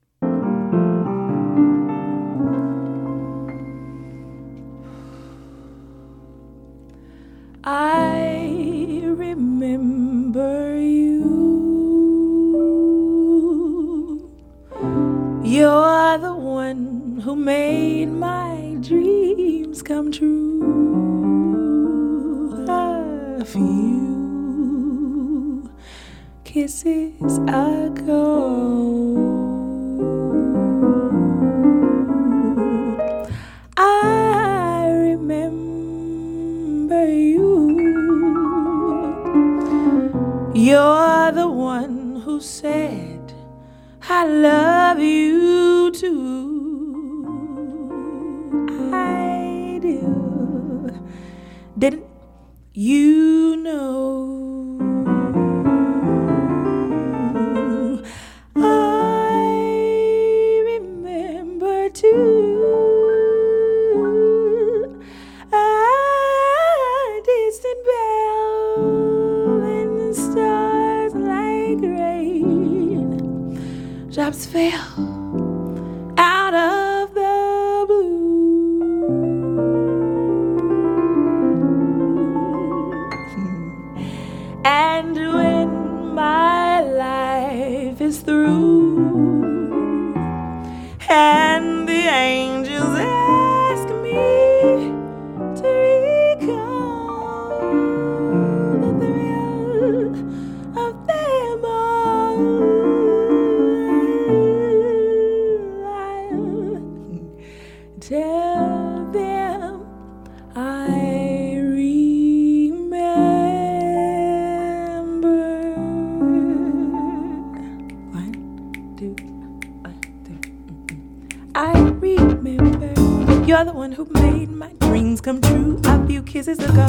I remember you. You're the one who made my dreams come true. A few kisses ago, I remember you. You're the one who said, I love you too. I do. Didn't you know? I remember too. A distant bell and stars like rain. Drops fell out of the blue. And when my life is through and the angels ask me to recall the thrill of them all, I'll tell them I remember. One, two, one, two. I remember. You're the one who made my dreams come true a few kisses ago.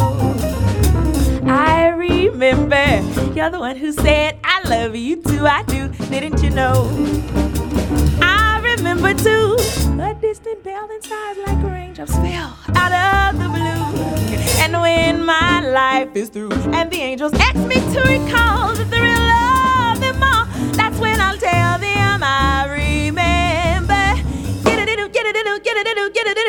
I remember. You're the one who said, I love you too, I do. Didn't you know? I remember too. A distant bell and stars like raindrops fell out of the blue. And when my life is through and the angels ask me to recall the thrill of them all, that's when I'll tell them I remember. Get it, get it, get it, get it, get it,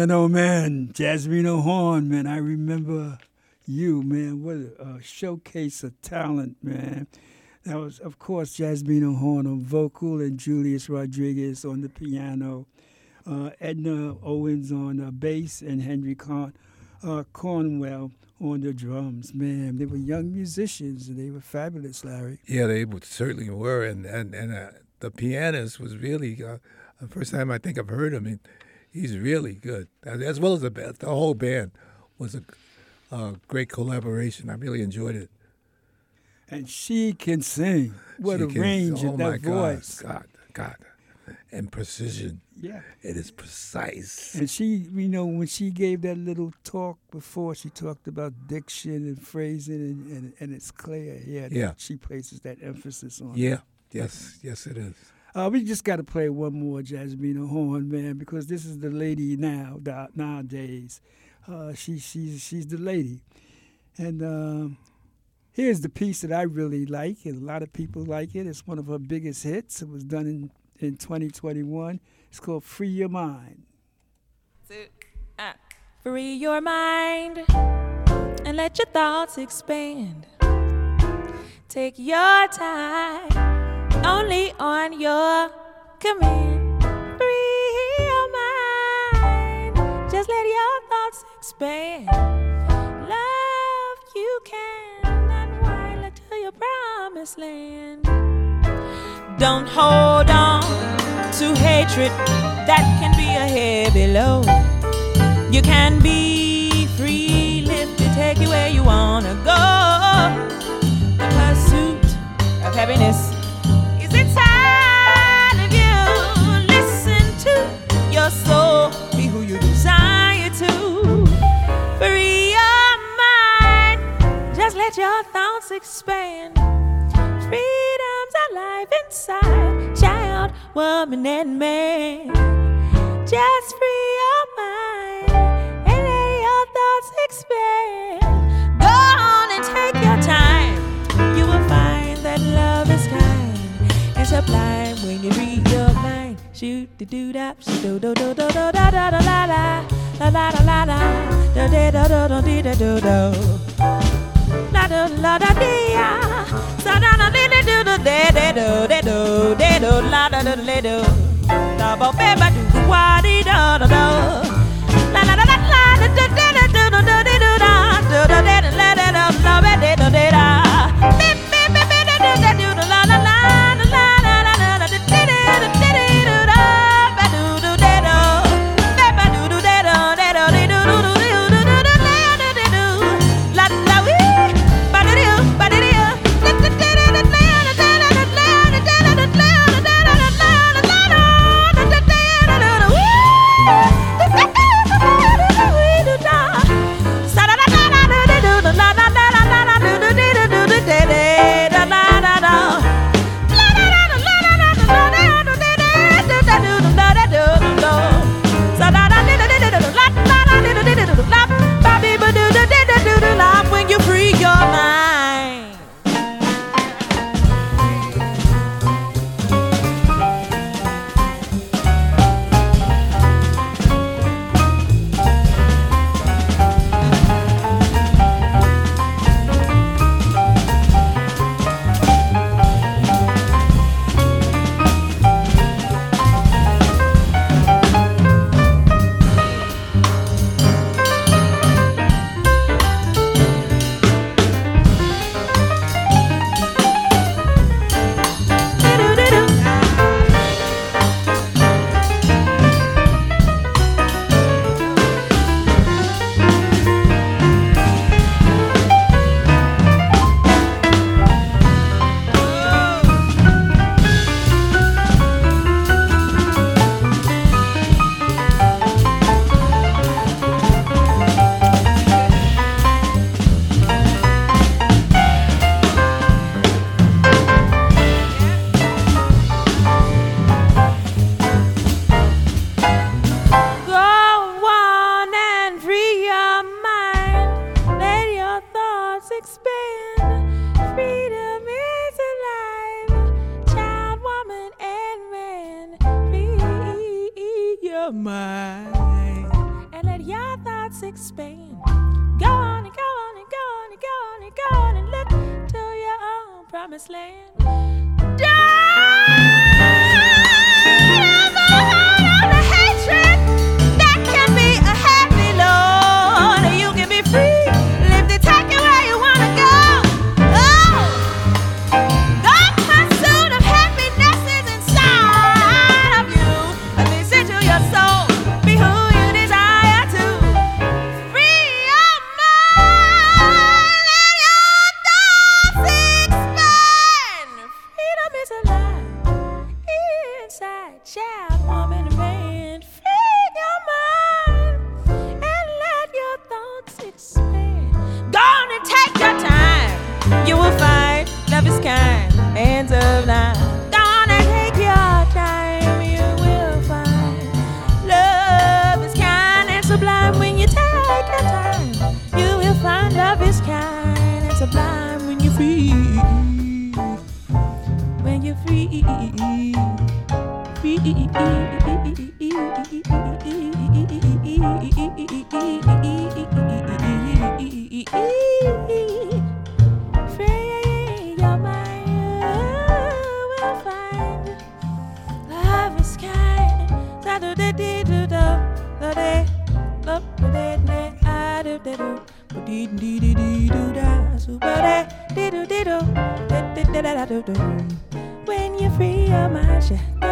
man, oh man, Jasmine Horn, man, I remember you, man. What a, a showcase of talent, man. That was, of course, Jasmine Horn on vocal and Julius Rodriguez on the piano, uh, Edna Owens on uh, bass, and Henry Con- uh, Cornwell on the drums. Man, they were young musicians, and they were fabulous, Larry. Yeah, they would, certainly were, and and and uh, the pianist was really uh, the first time I think I've heard him. He, he's really good, as well as the band. The whole band was a uh, great collaboration. I really enjoyed it. And she can sing. What She a can- range oh of my that voice. God, God, God, and precision. Yeah. It is precise. And she, you know, when she gave that little talk before, she talked about diction and phrasing, and, and, and it's clear, yeah, that Yeah. she places that emphasis on. Yeah, yes, yes, it is. Uh, we just got to play one more Jasmine Horn, man, because this is the lady now, da- nowadays. Uh, she, she's, she's the lady. And um, here's the piece that I really like, and a lot of people like it. It's one of her biggest hits. It was done in, in twenty twenty-one. It's called Free Your Mind. Uh, free your mind and let your thoughts expand. Take your time, only on your command. Free your mind, just let your thoughts expand. Love you can and while to your promised land. Don't hold on to hatred, that can be a heavy load. You can be free, lift to take you where you wanna go. The pursuit of happiness is inside of you. Listen to your soul, be who you desire to. Free your mind, just let your thoughts expand. Freedom's alive inside, child, woman, and man. Just free your mind and let your thoughts expand. Go on and take your time. You will find that love is kind and sublime when you read your mind. Shoot the doo da, do do do do do da da da la la la la la la da da da da da da do do. La da la da dia, sa da da da da da da da da da da da la da da da da. Da ba ba ba do wa di da da da. La la la la la da da da da da da da da da da da da la da da la ba da da da da. Bi bi bi bi da da da do la la la la la la la la da da da da da da ba do do da da. Ba ba do do da da da da do do do do do do da da da do. La la we ba da do ba da do da da da da da da da da da da da da da da da da da da da. promised land. Down the heart of the hatred, that can be a happy Lord. You can be free, live to take you where you wanna go. Oh, the pursuit of happiness is inside of you. Listen to your soul, be who you desire to. Free your mind, let your thoughts expand. Freedom is alive inside child, woman, and man. Free your mind and let your thoughts expand. Go on and take your time. You will find love is kind, hands of love. Go on and take your time. You will find love is kind and sublime when you take your time. You will find love is kind and sublime when you free. When you're free. Free. Free your mind, you will find love is kind. When you free your mind,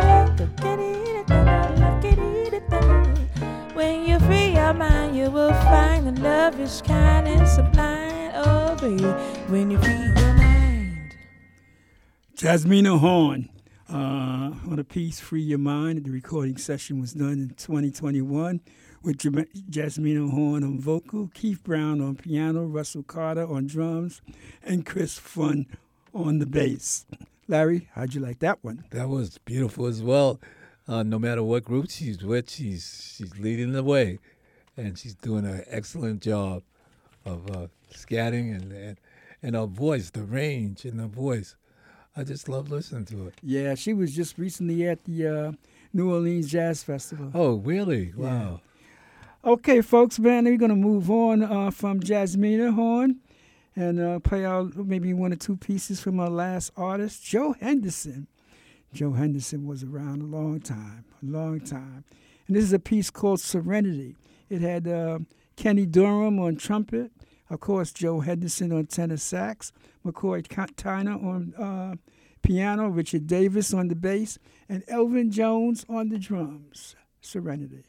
when you free your mind, you will find that love is kind and sublime. Oh, baby, when you free your mind. Jasmina Horn uh, on a piece, Free Your Mind. The recording session was done in twenty twenty-one with J- Jasmina Horn on vocal, Keith Brown on piano, Russell Carter on drums, and Chris Fun on the bass. Larry, how'd you like that one? That was beautiful as well. Uh, no matter what group she's with, she's she's leading the way, and she's doing an excellent job of uh, scatting and, and and her voice, the range in her voice. I just love listening to it. Yeah, she was just recently at the uh, New Orleans Jazz Festival. Oh, really? Wow. Yeah. Okay, folks, man, we're going to move on uh, from Jasmina Horn and uh, play out maybe one or two pieces from our last artist, Joe Henderson. Joe Henderson was around a long time, a long time. And this is a piece called Serenity. It had uh, Kenny Dorham on trumpet, of course, Joe Henderson on tenor sax, McCoy Tyner on uh, piano, Richard Davis on the bass, and Elvin Jones on the drums. Serenity.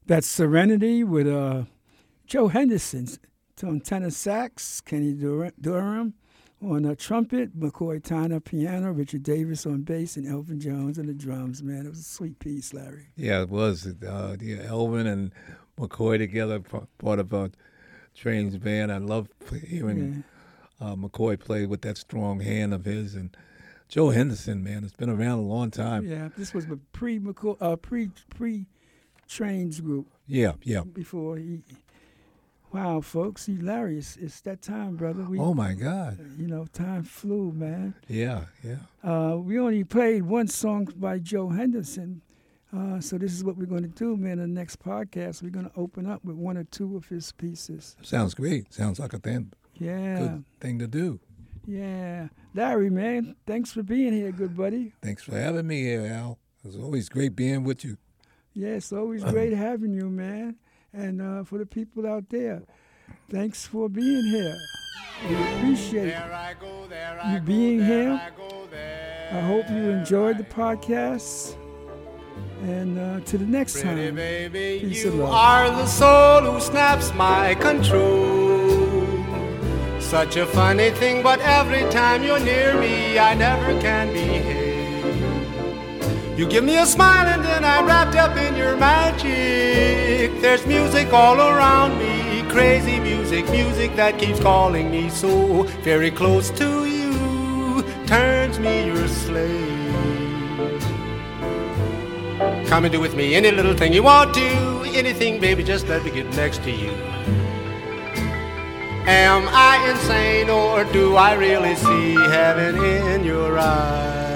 That's Serenity with uh, Joe Henderson on tenor sax, Kenny Dur- Durham on a trumpet, McCoy Tyner piano, Richard Davis on bass, and Elvin Jones on the drums. Man, it was a sweet piece, Larry. Yeah, it was. Uh, yeah, Elvin and McCoy together, part of uh, Train's band. I love hearing yeah. uh, McCoy play with that strong hand of his. And Joe Henderson, man, it's been around a long time. Yeah, this was the pre McCoy, uh, pre pre Train's group. Yeah, yeah. Before he. Wow, folks, see, Larry, it's, it's that time, brother. We, oh, my God. You know, time flew, man. Yeah, yeah. Uh, we only played one song by Joe Henderson, uh, so this is what we're going to do, man. In the next podcast, we're going to open up with one or two of his pieces. Sounds great. Sounds like a thing. Yeah. Good thing to do. Yeah. Larry, man, thanks for being here, good buddy. Thanks for having me here, Al. It's always great being with you. Yeah, it's always great having you, man. And uh, for the people out there, thanks for being here. We appreciate go, you go, being here. I, go, I hope you enjoyed the podcast. And uh, to the next Pretty time, baby, peace you and love. are the soul who snaps my control. Such a funny thing, but every time you're near me, I never can behave. You give me a smile and then I'm wrapped up in your magic. There's music all around me, crazy music, music that keeps calling me so very close to you, turns me your slave. Come and do with me any little thing you want to, anything, baby, just let me get next to you. Am I insane or do I really see heaven in your eyes?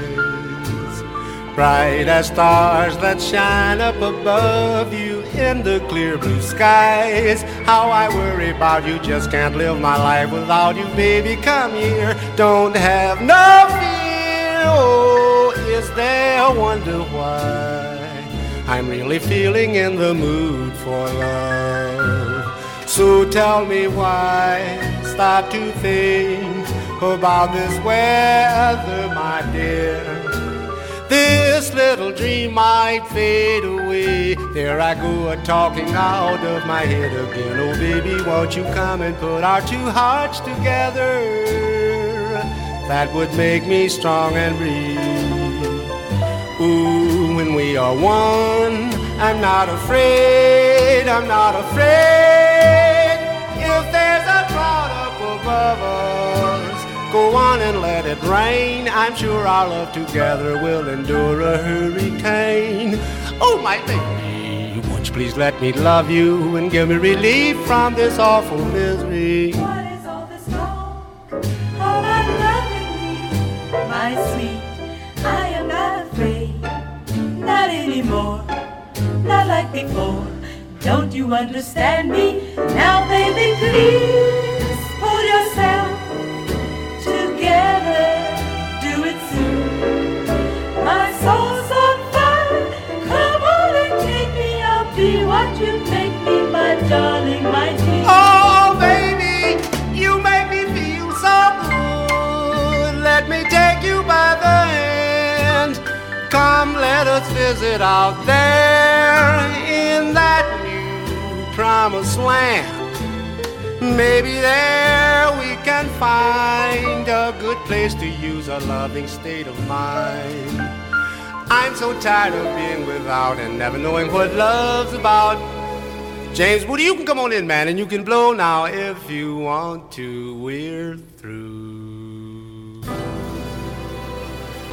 Bright as stars that shine up above you in the clear blue skies. How I worry about you, just can't live my life without you, baby, come here. Don't have no fear, oh, is there a wonder why I'm really feeling in the mood for love? So tell me why, stop to think about this weather, my dear. This little dream might fade away. There I go, a-talking out of my head again. Oh, baby, won't you come and put our two hearts together? That would make me strong and breathe. Ooh, when we are one, I'm not afraid, I'm not afraid. If there's a cloud up above us, go on and let it rain. I'm sure our love together will endure a hurricane. Oh, my baby, won't you please let me love you and give me relief from this awful misery? What is all this talk about loving me, my sweet? I am not afraid, not anymore, not like before. Don't you understand me? Now, baby, please pull yourself together, do it soon. My soul's on fire, come on and take me. I'll be what you make me, my darling, my dear. Oh, baby, you make me feel so good. Let me take you by the hand. Come, let us visit out there in that new promised land. Maybe there we can find a good place to use a loving state of mind. I'm so tired of being without and never knowing what love's about. James Woody, you can come on in, man, and you can blow now if you want to. We're through.